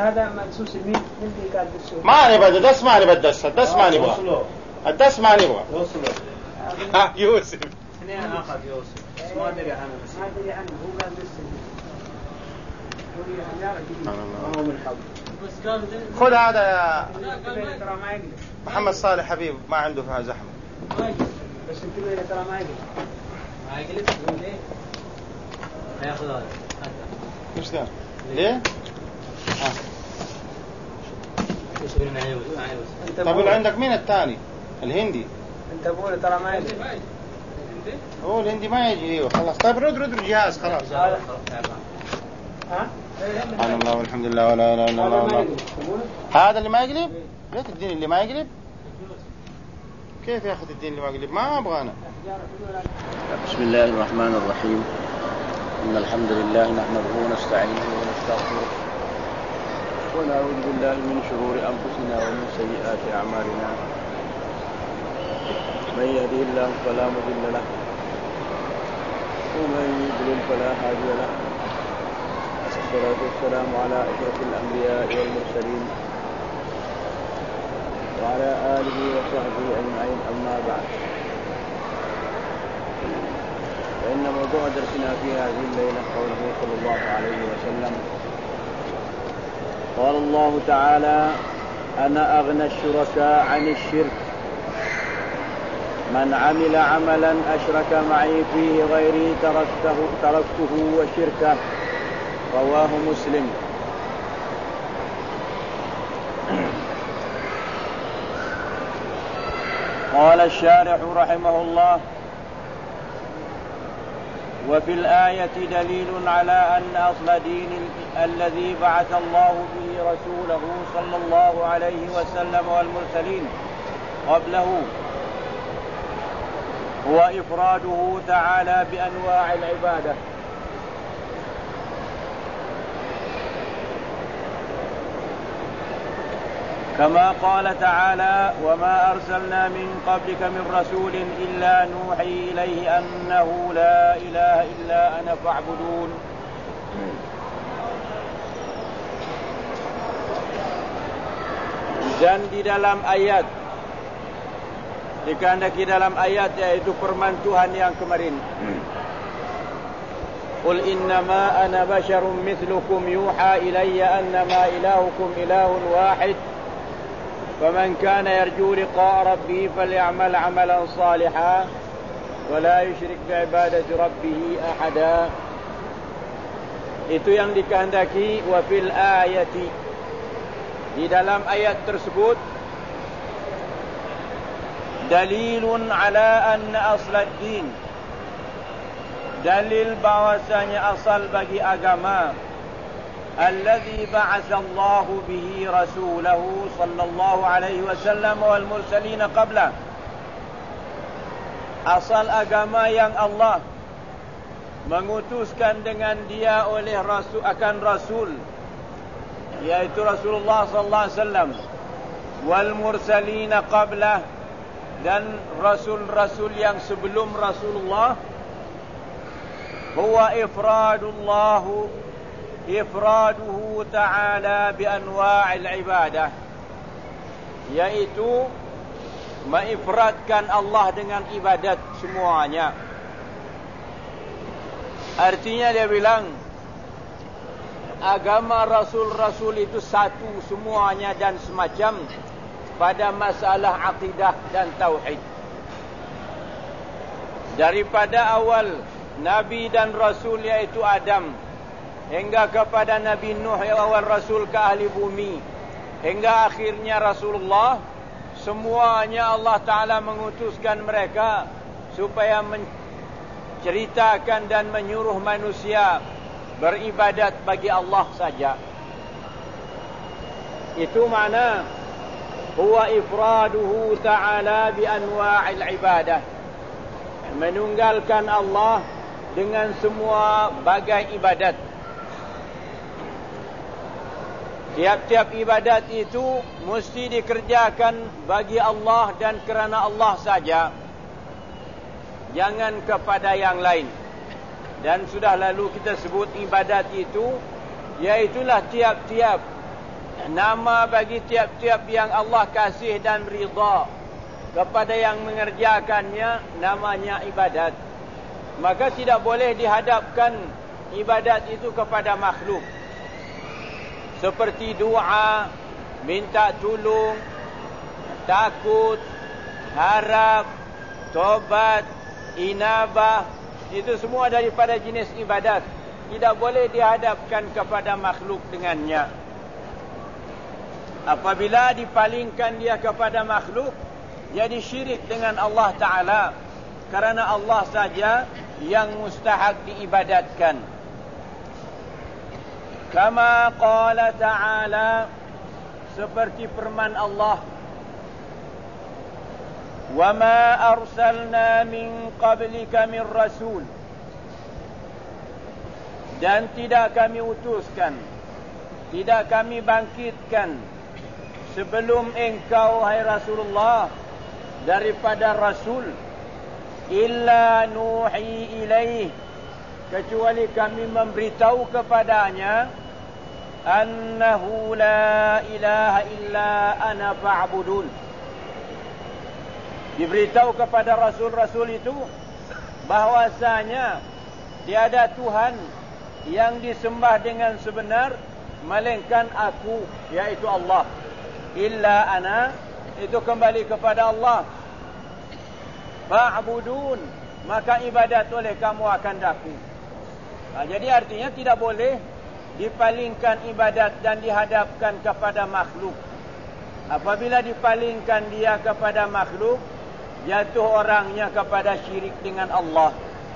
هذا مدسوس مين اللي قال دسوس؟ ما نبغى دس، ما نبغى دس ما نبغى الدس، ما نبغى يوسف. اثنين اخذ يوسف بس ما ادري عنه، ما ادري عنه، هو قال دس. هو من حظ. خذ هذا يا ترى ما يقلب. محمد صالح حبيب، ما عنده فيها زحمة. بس انتبه ترى ما يقلب. ما يقلب ليه؟ هياخذ هذا. ايش ذا؟ ليه؟ طب عندك مين الثاني؟ الهندي. انت ابوه ترى ما يقلب. هو الهندي ما يجي. ايوه خلاص. طيب رد الجهاز خلاص. ها؟ سبحان الله والحمد لله ولا اله الا الله. هذا اللي ما يقلب؟ ليه تديني اللي ما يقلب؟ كيف ياخذ الدين اللي ما يقلب؟ ما ابغى انا. بسم الله الرحمن الرحيم. إن الحمد لله نحمده ونستعينه ونستغفره ونعوذ بالله من شرور أنفسنا ومن سيئات أعمالنا. من يهده الله فلا مضل له ومن يضلل فلا هادي له. والصلاة والسلام على أشرف الأنبياء والمرسلين وعلى آله وصحبه أجمعين. أما بعد، فإن موضوع درسنا في هذه الليلة قوله صلى الله عليه وسلم: قال الله تعالى: أنا أغنى الشركاء عن الشرك، من عمل عملا أشرك معي فيه غيري تركته وشركه. رواه مسلم. قال الشارح رحمه الله: وفي الآية دليل على أن أصل دين الذي بعث الله به رسوله صلى الله عليه وسلم والمرسلين قبله هو إفراده تعالى بأنواع العبادة، كما قال تعالى: وما أرسلنا من قبلك من رسول إلا نوحي إليه أنه لا إله إلا أنا فاعبدون. Dan di dalam ayat, dikehendaki dalam ayat, yaitu firman Tuhan yang kemarin, Qul innama ana basyarum mithlukum yuha ilayya annama ilahukum ilahun wahid فمن كان يرجو لقاء ربه فليعمل عملا صالحا ولا يشرك بعبادة ربه أحدا. Itu yang dikehendaki. Wa fil ayati, di dalam ayat tersebut, dalilun ala anna aslad din, dalil bahwasanya asal bagi agama, الذي بعث الله به رسوله صلى الله عليه وسلم والمرسلين قبله. Asal agama yang Allah mengutuskan dengan dia oleh rasul, akan rasul, yaitu Rasulullah sallallahu alaihi wasallam, wal mursalina qablah, dan rasul-rasul yang sebelum Rasulullah, huwa ifraduhu ta'ala bi anwa'il ibadah, yaitu mengifradkan Allah dengan ibadat semuanya. Artinya dia bilang agama rasul-rasul itu satu semuanya dan semacam pada masalah akidah dan tauhid. Daripada awal Nabi dan Rasul yaitu Adam, hingga kepada Nabi Nuh yang awal Rasul ke ahli bumi, hingga akhirnya Rasulullah, semuanya Allah Ta'ala mengutuskan mereka supaya menceritakan dan menyuruh manusia beribadat bagi Allah saja. Itu makna huwa ifraduhu ta'ala bi anwa'il ibadah, menunggalkan Allah dengan semua bagai ibadat. Tiap-tiap ibadat itu mesti dikerjakan bagi Allah dan kerana Allah saja, jangan kepada yang lain. Dan sudah lalu kita sebut ibadat itu, iaitulah tiap-tiap nama bagi tiap-tiap yang Allah kasih dan ridha kepada yang mengerjakannya, namanya ibadat. Maka tidak boleh dihadapkan ibadat itu kepada makhluk, seperti doa, minta tolong, takut, harap, tobat, inabah. Itu semua daripada jenis ibadat. Tidak boleh dihadapkan kepada makhluk dengannya. Apabila dipalingkan dia kepada makhluk, jadi syirik dengan Allah Ta'ala. Karena Allah saja yang mustahak diibadatkan. Kama qala ta'ala, seperti firman Allah, wa ma arsalna min qablika min rasul, dan tidak kami utuskan, tidak kami bangkitkan sebelum engkau, hai Rasulullah, daripada rasul, illa nuhi ilaih, kecuali kami memberitahu kepadanya, annahu la ilaha illa ana fa'budun. Diberitahu kepada rasul-rasul itu bahwasanya tiada Tuhan yang disembah dengan sebenar melainkan aku, yaitu Allah. Illa ana, itu kembali kepada Allah. Fa'budun, maka ibadat oleh kamu akan daku. Jadi artinya tidak boleh dipalingkan ibadat dan dihadapkan kepada makhluk. Apabila dipalingkan dia kepada makhluk, jatuh orangnya kepada syirik dengan Allah.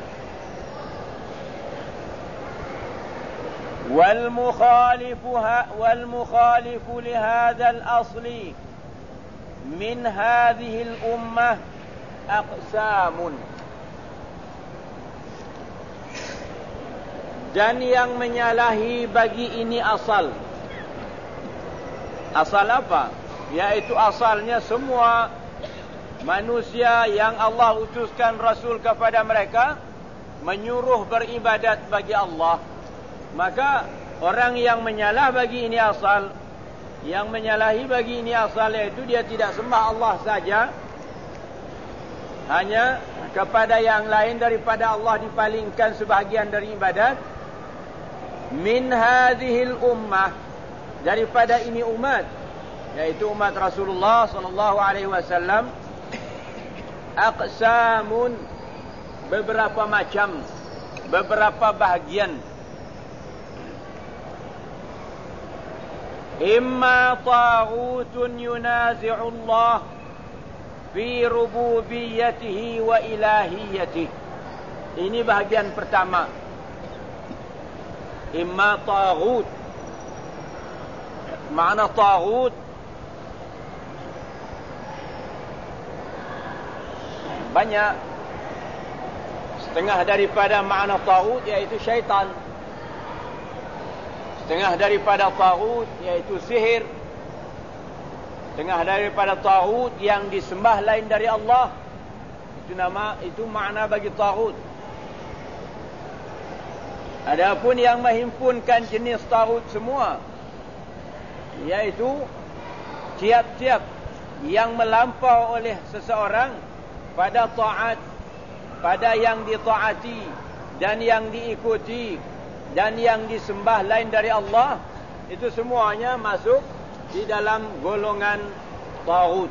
والمخالف لهذا الأصل من هذه الأمة أقسام. Dan yang menyalahi bagi ini asal. Asal apa? Yaitu asalnya semua manusia yang Allah utuskan Rasul kepada mereka menyuruh beribadat bagi Allah. Maka orang yang menyalah bagi ini asal, yang menyalahi bagi ini asal, yaitu dia tidak sembah Allah saja, hanya kepada yang lain daripada Allah dipalingkan sebahagian dari ibadat. Min hadhil ummah, daripada ini umat, yaitu umat Rasulullah sallallahu alaihi wasallam, aqsamun, beberapa macam, beberapa bahagian. Imma taghutun yunazi'u Allah fi rububiyyatihi wa ilahiyatihi. Ini bahagian pertama. Imma taghut. Makna taghut, banyak. Setengah daripada makna taghut iaitu syaitan. Setengah daripada taghut iaitu sihir. Setengah daripada taghut yang disembah lain dari Allah. Itu makna bagi taghut. Adapun yang menghimpunkan jenis taghut semua, yaitu tiap-tiap yang melampau oleh seseorang pada taat, pada yang ditaati dan yang diikuti dan yang disembah lain dari Allah, itu semuanya masuk di dalam golongan taghut.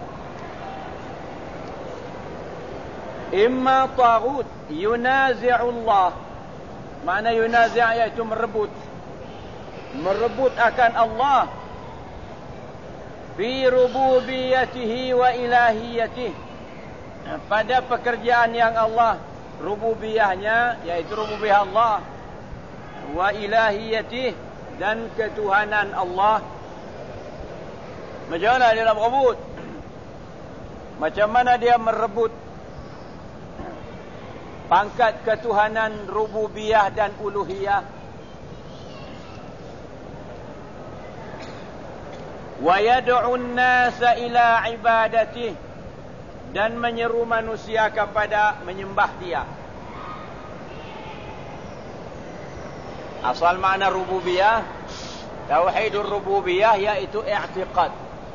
Imma taghut yunazi'u Allah. Makna yunazi' iaitu merebut. Merebut akan Allah fi rububiyyatihi wa ilahiyatihi, pada pekerjaan yang Allah, rububiyahnya yaitu rububiyah Allah, wa ilahiyatihi, dan ketuhanan Allah. Macam mana dia nak merebut? Macam mana dia merebut pangkat ketuhanan rububiyah dan uluhiyah? Wa yad'u an-nasa ila ibadatihi, dan menyeru manusia kepada menyembah dia. Asal makna rububiyah Tauhidul rububiyah iaitu i'tiqad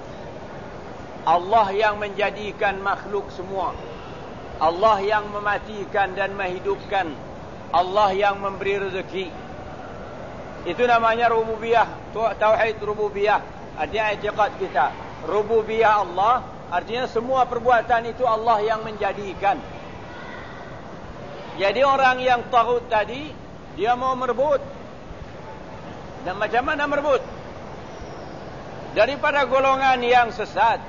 Allah yang menjadikan makhluk semua, Allah yang mematikan dan menghidupkan, Allah yang memberi rezeki. Itu namanya rububiyah, tauhid rububiyah. Artinya i'tiqad kita rububiyah Allah, artinya semua perbuatan itu Allah yang menjadikan. Jadi orang yang taghut tadi, dia mau merebut. Dan macam mana merebut? Daripada golongan yang sesat,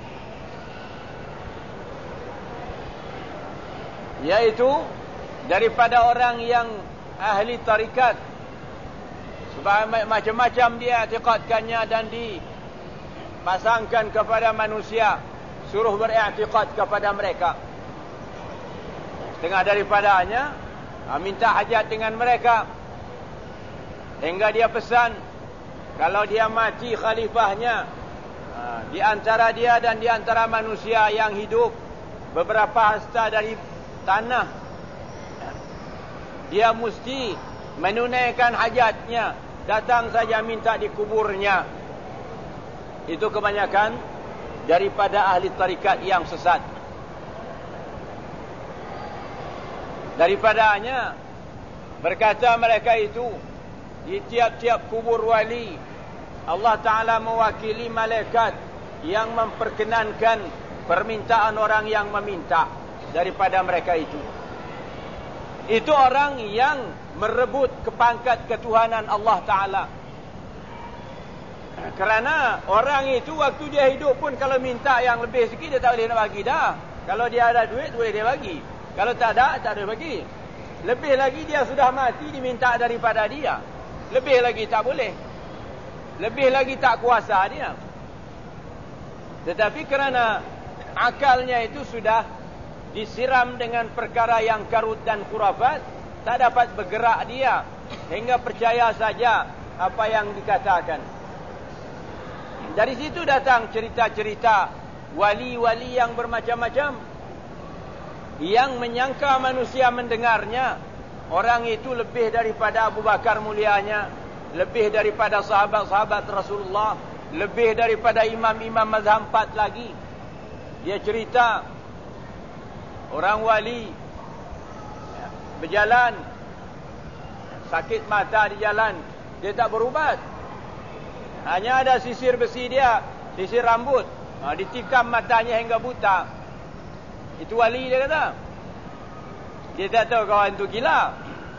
yaitu daripada orang yang ahli tarikat. Sebab macam-macam dia i'tiqadkannya dan dipasangkan kepada manusia, suruh beriktikad kepada mereka. Setengah daripadanya minta hajat dengan mereka, hingga dia pesan kalau dia mati khalifahnya, di antara dia dan di antara manusia yang hidup beberapa hasta dari tanah, dia mesti menunaikan hajatnya, datang saja minta dikuburnya. Itu kebanyakan daripada ahli tarikat yang sesat. Daripadanya berkata mereka itu, di tiap-tiap kubur wali Allah Ta'ala mewakili malaikat yang memperkenankan permintaan orang yang meminta daripada mereka itu. Itu orang yang merebut kepangkat ketuhanan Allah Ta'ala. Kerana orang itu waktu dia hidup pun kalau minta yang lebih sikit dia tak boleh nak bagi dah. Kalau dia ada duit boleh dia bagi, kalau tak ada tak boleh bagi. Lebih lagi dia sudah mati diminta daripada dia, lebih lagi tak boleh, lebih lagi tak kuasa dia. Tetapi kerana akalnya itu sudah disiram dengan perkara yang karut dan khurafat, tak dapat bergerak dia, hingga percaya saja apa yang dikatakan. Dari situ datang cerita-cerita wali-wali yang bermacam-macam, yang menyangka manusia mendengarnya. Orang itu lebih daripada Abu Bakar mulianya, lebih daripada sahabat-sahabat Rasulullah, lebih daripada imam-imam mazhab 4 lagi. Dia cerita orang wali berjalan, sakit mata di jalan, dia tak berubat, hanya ada sisir besi dia, sisir rambut, ditikam matanya hingga buta. Itu wali, dia kata. Dia tak tahu kawan tu gila.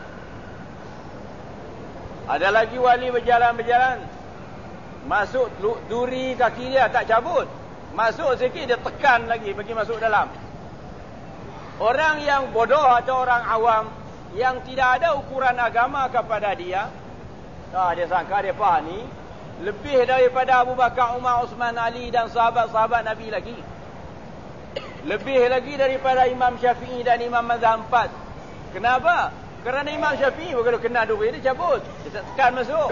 Ada lagi wali berjalan-berjalan, masuk duri kaki dia tak cabut, masuk sikit dia tekan lagi bagi masuk dalam. Orang yang bodoh atau orang awam yang tidak ada ukuran agama kepada dia, dia sangka dia faham ni lebih daripada Abu Bakar, Umar, Uthman, Ali dan sahabat-sahabat Nabi lagi. Lebih lagi daripada Imam Syafi'i dan Imam Mazhab 4. Kenapa? Kerana Imam Syafi'i kalau kena duri dia cabut, dia tekan masuk.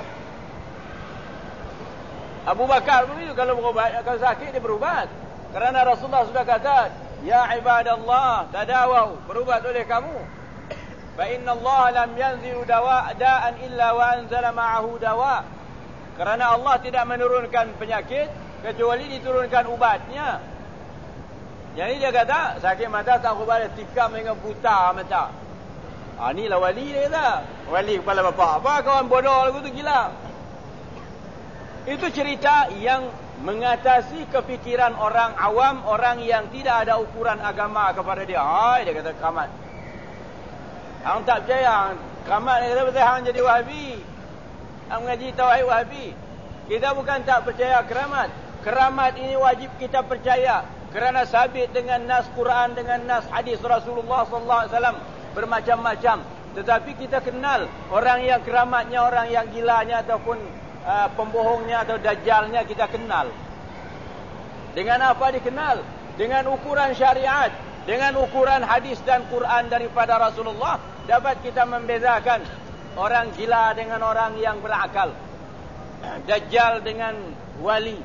Abu Bakar pun itu, kalau berubat, kalau sakit dia berubat. Kerana Rasulullah sudah kata, ya ibadallah tadawau, berubat oleh kamu. Fa inna Allah lam yanzilu da'an illa wa anzala ma'ahu dawa. Kerana Allah tidak menurunkan penyakit kecuali diturunkan ubatnya. Jadi dia kata, sakit mata tak ubat, tikam dengan buta mata. Inilah wali dia kata. Wali kepala bapak. Apa kawan bodoh lagu tu gila. Itu cerita yang mengatasi kefikiran orang awam, orang yang tidak ada ukuran agama kepada dia. Dia kata keramat. Hang tak percaya keramat, dia kata betul hang jadi Wahabi. Hang mengaji tauhid Wahabi. Kita bukan tak percaya keramat. Keramat ini wajib kita percaya kerana sabit dengan nas Quran, dengan nas hadis Rasulullah sallallahu alaihi wasallam bermacam-macam. Tetapi kita kenal orang yang keramatnya, orang yang gilanya ataupun pembohongnya atau dajjalnya kita kenal. Dengan apa dikenal? Dengan ukuran syariat, dengan ukuran hadis dan Quran daripada Rasulullah, dapat kita membezakan orang gila dengan orang yang berakal, dajjal dengan wali.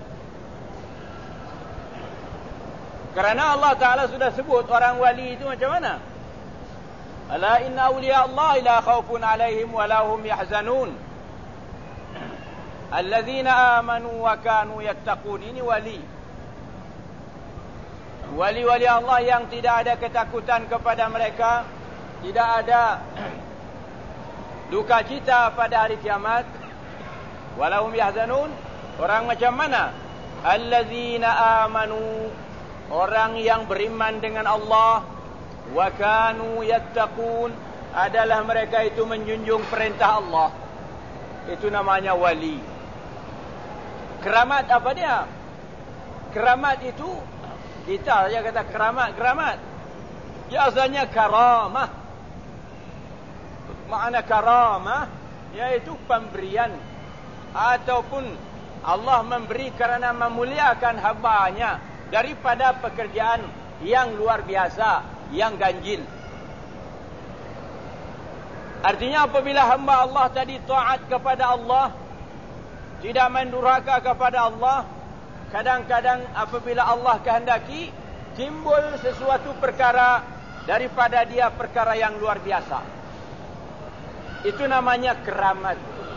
Kerana Allah Ta'ala sudah sebut orang wali itu macam mana. Ala inna awliya Allah la khawfun alaihim wa lahum yahzanun. Allazina amanu wa kanu yattaqun. Ini wali. Wali-wali Allah yang tidak ada ketakutan kepada mereka, tidak ada duka cita pada hari kiamat. Walahum yahzanun. Orang macam mana? Allazina amanu, orang yang beriman dengan Allah, wa kanu yattaqun, adalah mereka itu menjunjung perintah Allah. Itu namanya wali. Keramat apa dia? Keramat itu, kita saja kata keramat. Biasanya karamah. Makna karamah yaitu pemberian, ataupun Allah memberi kerana memuliakan hamba-Nya daripada pekerjaan yang luar biasa, yang ganjil. Artinya apabila hamba Allah tadi taat kepada Allah, tidak mendurhaka kepada Allah, kadang-kadang apabila Allah kehendaki, timbul sesuatu perkara daripada dia, perkara yang luar biasa. Itu namanya keramat.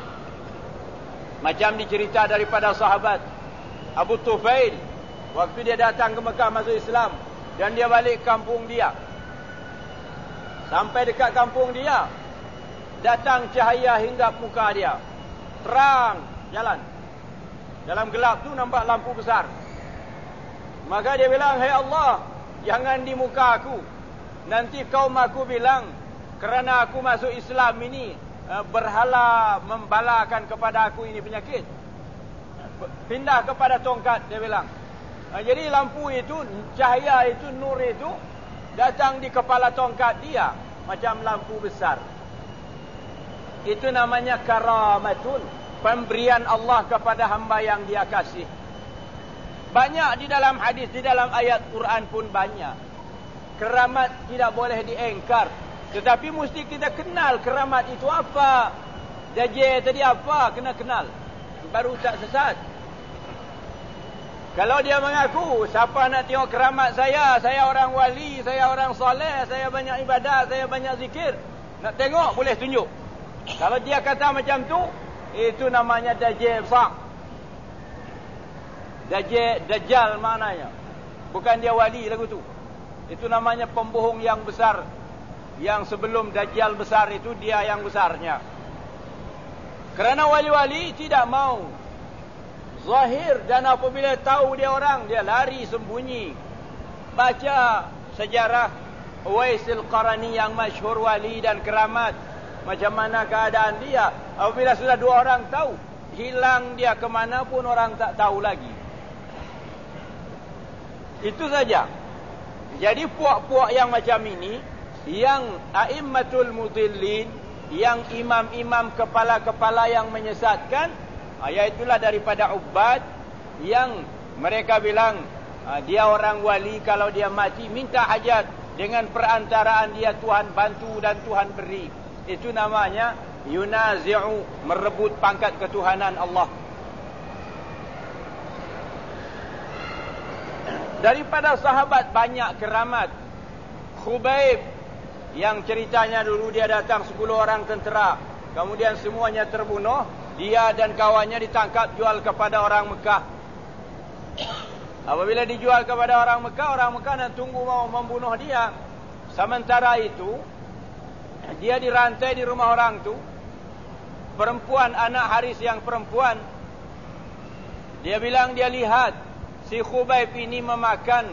Macam dicerita daripada sahabat Abu Tufail, waktu dia datang ke Mekah masuk Islam, dan dia balik kampung dia. Sampai dekat kampung dia, datang cahaya hingga muka dia. Terang jalan. Dalam gelap tu nampak lampu besar. Maka dia bilang, "Hai Allah, jangan di muka aku. Nanti kaum aku bilang kerana aku masuk Islam ini berhala membalakan kepada aku ini penyakit. Pindah kepada tongkat," dia bilang. Jadi lampu itu, cahaya itu, nur itu datang di kepala tongkat dia macam lampu besar. Itu namanya karamatun, pemberian Allah kepada hamba yang dia kasih. Banyak di dalam hadis, di dalam ayat Quran pun banyak. Keramat tidak boleh diengkar, tetapi mesti kita kenal keramat itu apa. Dajjal tadi apa, kena kenal, baru tak sesat. Kalau dia mengaku, siapa nak tengok keramat saya orang wali, saya orang soleh, saya banyak ibadat, saya banyak zikir, nak tengok boleh tunjuk. Kalau dia kata macam tu, itu namanya Dajjal besar. Dajjal maknanya, bukan dia wali lagu tu. Itu namanya pembohong yang besar. Yang sebelum Dajjal besar itu, dia yang besarnya. Kerana wali-wali tidak mau zahir, dan apabila tahu dia orang, dia lari sembunyi. Baca sejarah Uwaisil Qarani yang masyhur wali dan keramat, macam mana keadaan dia. Apabila sudah dua orang tahu, hilang dia ke mana pun orang tak tahu lagi. Itu saja. Jadi puak-puak yang macam ini, yang a'immatul mudillin, yang imam-imam kepala-kepala yang menyesatkan, iaitulah daripada ubad yang mereka bilang dia orang wali, kalau dia mati minta hajat, dengan perantaraan dia Tuhan bantu dan Tuhan beri. Itu namanya yunazi'u, merebut pangkat ketuhanan Allah. Daripada sahabat banyak keramat. Khubayb, yang ceritanya dulu dia datang 10 orang tentera, kemudian semuanya terbunuh, dia dan kawannya ditangkap, jual kepada orang Mekah. Apabila dijual kepada orang Mekah nak tunggu mau membunuh dia. Sementara itu dia dirantai di rumah orang tu. Perempuan, anak Haris yang perempuan, dia bilang dia lihat si Khubayb ini memakan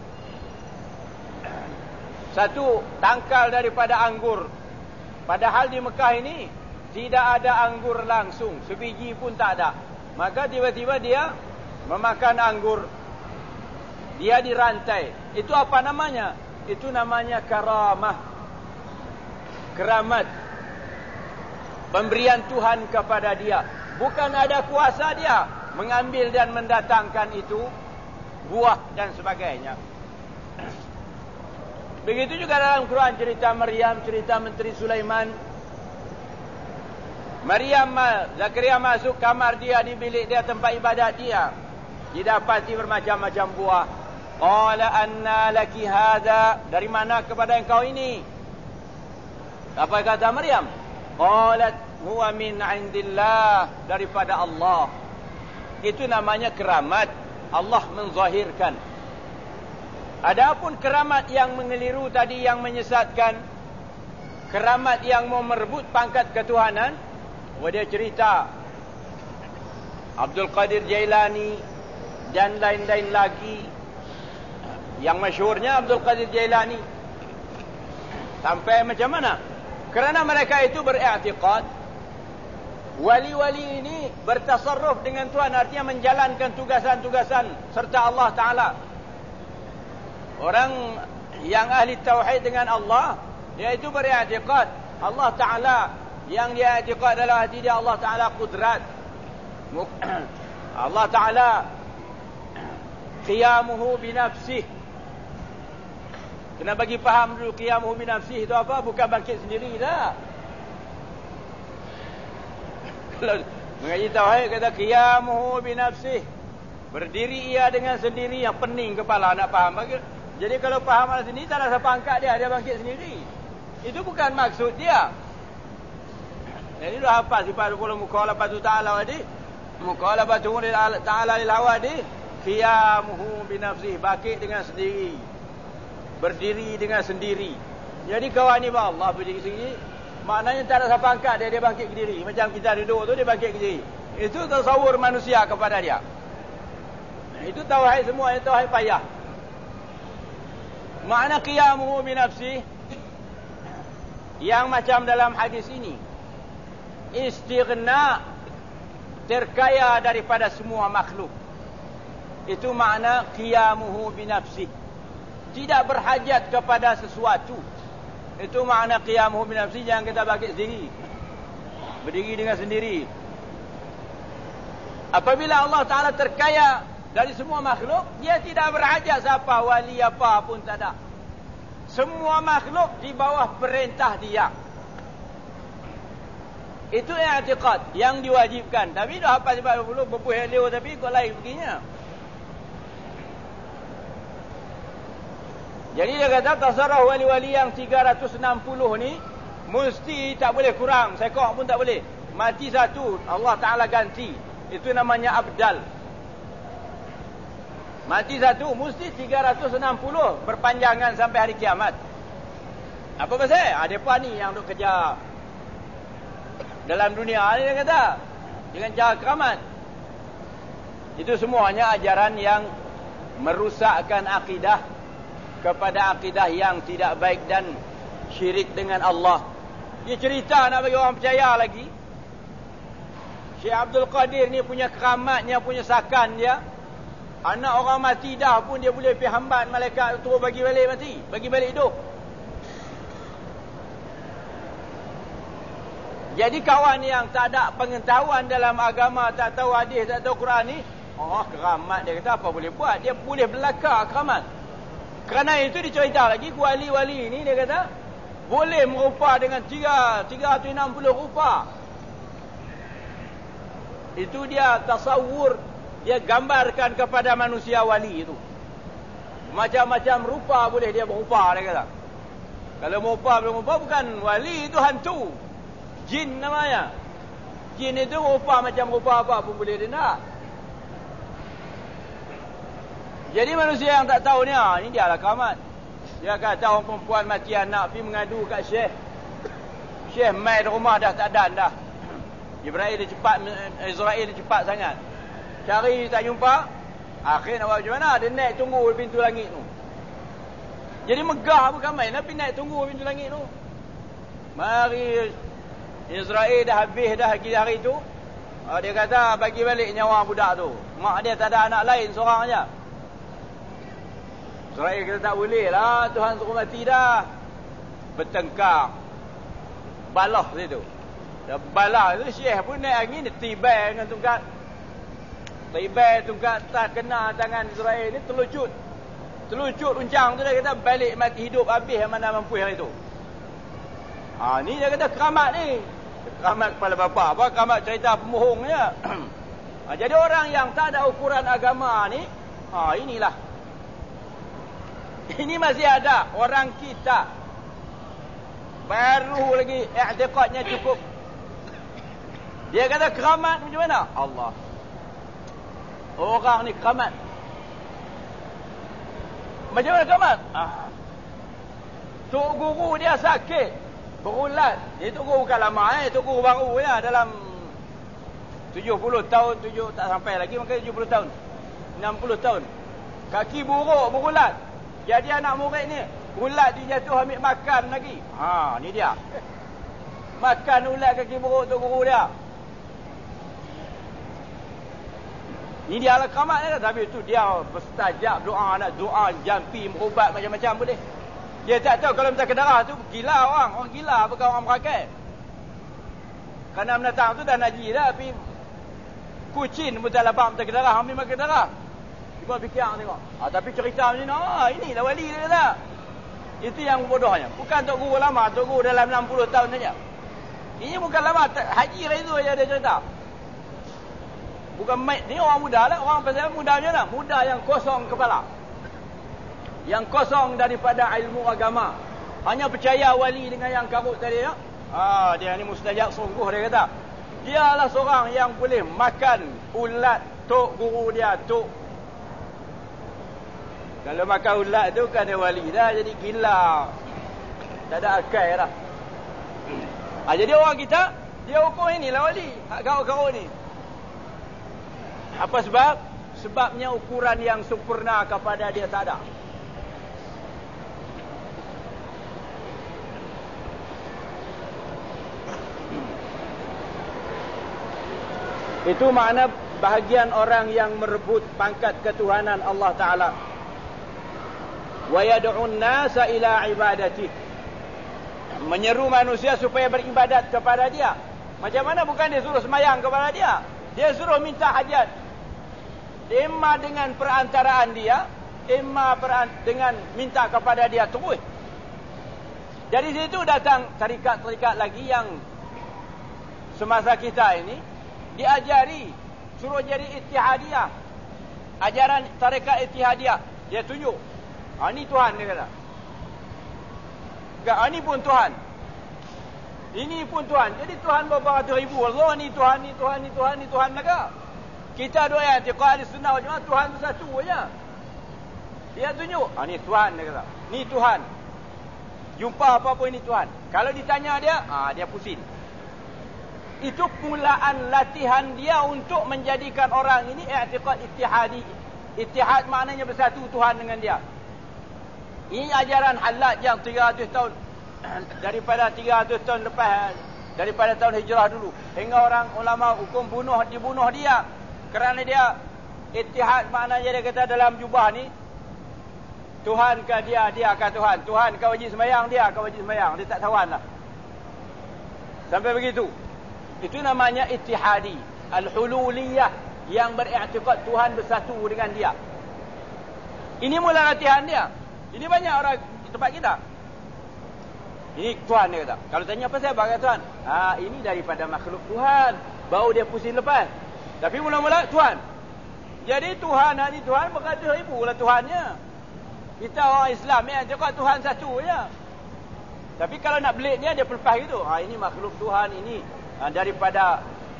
satu tangkal daripada anggur. Padahal di Mekah ini tidak ada anggur langsung, sebiji pun tak ada. Maka tiba-tiba dia memakan anggur. Dia dirantai. Itu apa namanya? Itu namanya karamah. Keramat. Pemberian Tuhan kepada dia. Bukan ada kuasa dia mengambil dan mendatangkan itu buah dan sebagainya. Begitu juga dalam Quran cerita Maryam, cerita Menteri Sulaiman. Zakaria masuk kamar dia, di bilik dia, tempat ibadat dia, didapati bermacam-macam buah. Qala anna laki hadha, dari mana kepada engkau ini? Apa kata Maryam? Qalat huwa min indillah, daripada Allah. Itu namanya keramat. Allah menzahirkan. Adapun keramat yang mengeliru tadi, yang menyesatkan, keramat yang mau merebut pangkat ketuhanan, dia cerita Abdul Qadir Jailani dan lain-lain lagi. Yang masyhurnya Abdul Qadir Jailani. Sampai macam mana? Kerana mereka itu beriktikad wali-wali ini bertasarruf dengan Tuhan, artinya menjalankan tugasan-tugasan serta Allah Ta'ala. Orang yang ahli tauhid dengan Allah, dia itu beriktikad Allah Ta'ala, yang dia iktikad dalam hati dia, Allah Ta'ala kudrat, Allah Ta'ala qiyamuhu binafsih. Kena bagi faham dulu qiyamuhu binafsih itu apa. Bukan bangkit sendiri dah. Kalau mengaji tauhid kata qiyamuhu binafsih, berdiri ia dengan sendiri, yang pening kepala nak faham. Jadi kalau faham ala sini, tak ada siapa angkat dia bangkit sendiri. Itu bukan maksud dia. Jadi dah hafal sifat 20 mukhalafatu ta'ala wadi, mukhalafatu ta'ala lil hawadi, qiyamuhu binafsih, bangkit dengan sendiri, berdiri dengan sendiri. Jadi kawan ni Allah berdiri sendiri, maknanya tak ada siapa angkat dia bangkit ke diri. Macam kita duduk tu, dia bangkit ke diri. Itu tasawur manusia kepada dia. Itu tauhid semua, itu tauhid payah. Makna qiyamuhu binafsih yang macam dalam hadis ini, istighna, terkaya daripada semua makhluk. Itu makna qiyamuhu binafsih, tidak berhajat kepada sesuatu. Itu makna qiyamuhu binafsih. Jangan kita bangkit sendiri, berdiri dengan sendiri. Apabila Allah Ta'ala terkaya dari semua makhluk, dia tidak berhajat siapa, wali apa pun tak ada. Semua makhluk di bawah perintah dia. Itu i'tiqad yang diwajibkan. Tapi dah hafal sebab dulu berpuh helio, tapi kok lain begininya. Jadi dia kata tasarruf wali-wali yang 360 ni mesti tak boleh kurang, sekok pun tak boleh. Mati satu, Allah Ta'ala ganti. Itu namanya abdal. Mati satu, mesti 360 berpanjangan sampai hari kiamat. Apa pasal? Ada apa ni yang duk kerja dalam dunia ni, dia kata, dengan cara keramat. Itu semuanya ajaran yang merusakkan akidah kepada akidah yang tidak baik dan syirik dengan Allah. Dia cerita nak bagi orang percaya lagi. Syekh Abdul Qadir ni punya keramatnya, punya sakan dia. Anak orang mati dah pun dia boleh pergi hambat malaikat terus bagi balik mati, bagi balik hidup. Jadi kawan yang tak ada pengetahuan dalam agama, tak tahu hadis, tak tahu Quran ni, keramat, dia kata apa boleh buat? Dia boleh belaka keramat. Kerana itu dicerita lagi, wali-wali ni dia kata boleh merupa dengan 360 rupa. Itu dia tasawur, dia gambarkan kepada manusia wali itu. Macam-macam rupa boleh dia berupa, dia kata. Kalau merupa belum merupa, bukan wali, itu hantu. Jin namanya. Jin itu rupa macam rupa apa pun boleh dia nak. Jadi manusia yang tak tahu ni, ini dia lah keramat. Dia kata orang perempuan mati anak, pergi mengadu kat Syekh. Syekh mai di rumah dah tak ada dah. Israel dia cepat sangat. Cari tak jumpa. Akhir nak buat macam mana? Dia naik tunggu di pintu langit tu. Jadi megah bukan main, tapi naik tunggu di pintu langit tu. Mari Israel dah habis dah hari tu. Dia kata bagi balik nyawa budak tu. Mak dia tak ada anak lain, seorang aja. Israel kata tak boleh lah, Tuhan suruh mati dah. Bertengkar. Balah situ. Dah balah tu, Syekh pun naik angin, dia tibai dengan tungkat. Tibai tungkat tak kena tangan Israel ni, terlucut. Terlucut uncang tu, dia kata balik mati hidup habis yang mana mampu hari tu. Ni dia kata keramat ni. Keramat kepala bapa. Apa keramat cerita pemohong je. Jadi orang yang tak ada ukuran agama ni, inilah. Ini masih ada orang kita baru lagi i'tiqadnya cukup. Dia kata keramat macam mana? Allah. Orang ni keramat. Macam mana keramat? Tok guru dia sakit, berulat. Itu guru bukan lama, itu guru baru ya, dalam 70 tahun, tak sampai lagi, maka 70 tahun, 60 tahun. Kaki buruk, berulat. Jadi anak murid ni, ulat dia jatuh ambil makan lagi. Ni dia. Makan ulat kaki buruk tok guru dia. Ini dia lah keramat dia. Tapi itu dia berstajab doa, nak doa jampi, berubat macam-macam boleh. Dia tak tahu kalau minta ke darah tu gila orang gila, bukan orang merakai. Kerana menatang tu dah naji dah, tapi kucing pun tak lapang minta ke darah, ambil makan darah. Dia fikir tengok. Tapi cerita macam ni, inilah wali dia kata. Itu yang bodohnya. Bukan tok guru lama, tok guru dalam 60 tahun saja. Ini bukan lama, haji lah itu aja dia cerita. Bukan ni orang muda lah, orang pasal muda macam mana? Muda yang kosong kepala. Yang kosong daripada ilmu agama. Hanya percaya wali dengan yang karut tadi ya. Dia ni mustajab sungguh dia kata. Dialah seorang yang boleh makan ulat tok guru dia tok. Kalau makan ulat tu kan dia wali dah, jadi gila. Tak ada akal dah. Jadi orang kita dia ukur inilah wali, hak karut-karut ni. Apa sebab? Sebabnya ukuran yang sempurna kepada dia tak ada. Itu makna bahagian orang yang merebut pangkat ketuhanan Allah Ta'ala. Wa yad'un nasa ila ibadati. Menyeru manusia supaya beribadat kepada dia. Macam mana? Bukan dia suruh semayang kepada dia. Dia suruh minta hajat. Imma dengan perantaraan dia, imma dengan minta kepada dia terus. Dari situ datang tarikat-tarikat lagi yang semasa kita ini diajari, suruh jadi ittihadiyah. Ajaran tarikat ittihadiyah. Dia tunjuk. Ini Tuhan dia kata. Ini pun Tuhan. Ini pun Tuhan. Jadi Tuhan berapa ratus ribu. Allah ni Tuhan, ni Tuhan, ni Tuhan, ni Tuhan lagi. Kita doa yang tiqah ahli sunnah wal jamaah, Tuhan tu satu aja. Dia tunjuk. Ni Tuhan dia kata. Ni Tuhan. Jumpa apa pun ini Tuhan. Kalau ditanya dia, dia pusing. Itu mulaan latihan dia untuk menjadikan orang ini i'tiqad ittihadi. Ittihad maknanya bersatu Tuhan dengan dia. Ini ajaran halat yang 300 tahun daripada 300 tahun lepas, daripada tahun hijrah dulu, hingga orang ulama hukum dibunuh dia kerana dia ittihad. Maknanya dia kata dalam jubah ni, Tuhan ke dia ke Tuhan. Tuhan kau wajib sembahyang, dia kau wajib sembahyang. Dia tak tawan lah. Sampai begitu. Itu namanya ittihadi, al-hululiyah, yang beriktikad Tuhan bersatu dengan dia. Ini mula latihan dia. Ini banyak orang di tempat kita. Ini Tuhan dia kata. Kalau tanya apa saya bagi Tuhan? Ini daripada makhluk Tuhan. Bau dia pusing lepas. Tapi mula-mula Tuhan. Jadi Tuhan, ini Tuhan beratus ribu lah Tuhannya. Kita orang Islam yang cakap Tuhan satu je. Tapi kalau nak belit dia pelepah gitu. Ini makhluk Tuhan, ini daripada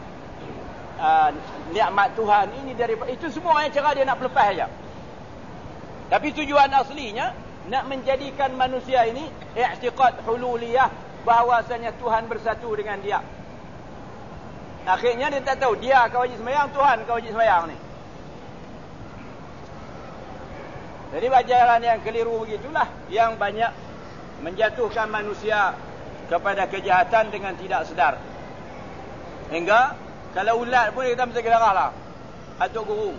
nikmat Tuhan, ini daripada itu semua yang cara dia nak pelepah saja. Tapi tujuan aslinya nak menjadikan manusia ini i'tiqad hululiyah, bahawasanya Tuhan bersatu dengan dia. Akhirnya dia tak tahu dia kau wajib sembahyang, Tuhan kau wajib sembahyang ni. Jadi ajaran yang keliru begitulah yang banyak menjatuhkan manusia kepada kejahatan dengan tidak sedar. Hingga kalau ulat pun kita mesti darah lah. Atuk guru.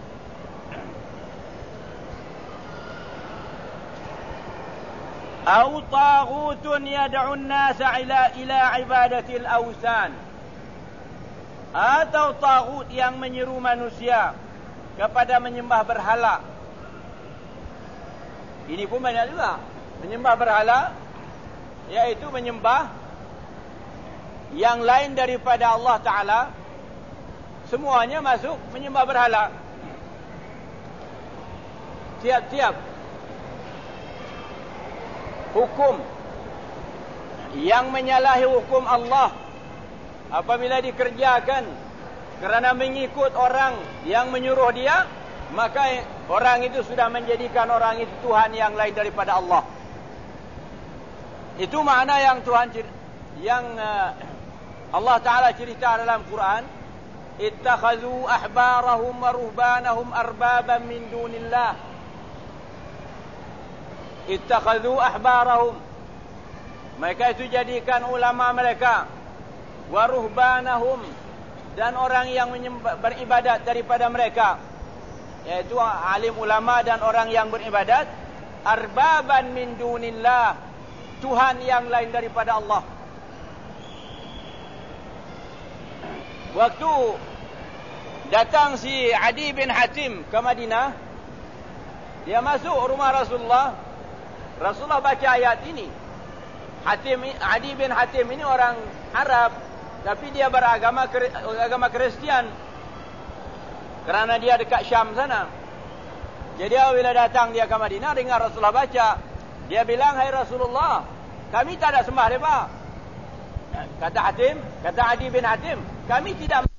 Au taghutun yad'un nasa ila ibadatil awsan. Atau taghut yang menyeru manusia kepada menyembah berhala. Ini pun banyak juga. Menyembah berhala, iaitu menyembah yang lain daripada Allah Ta'ala. Semuanya masuk menyembah berhala. Tiap-tiap hukum yang menyalahi hukum Allah, apabila dikerjakan kerana mengikut orang yang menyuruh dia, maka orang itu sudah menjadikan orang itu Tuhan yang lain daripada Allah. Itu makna yang Allah Ta'ala cerita dalam Quran, ittakhadhu ahbarahum wa ruhbanahum arbaban min dunillah. Ittakhadhu ahbarahum, mereka itu jadikan ulama mereka, wa ruhbanahum, dan orang yang beribadat daripada mereka, yaitu alim ulama dan orang yang beribadat, arbaban min dunillah, Tuhan yang lain daripada Allah. Waktu datang si Adi bin Hatim ke Madinah, dia masuk rumah Rasulullah. Rasulullah baca ayat ini. Adi bin Hatim ini orang Arab, tapi dia beragama Kristian, kerana dia dekat Syam sana. Jadi bila datang dia ke Madinah, dengar Rasulullah baca, dia bilang, hai Rasulullah, kami tak ada sembah mereka. Kata Adi bin Hatim, kami tidak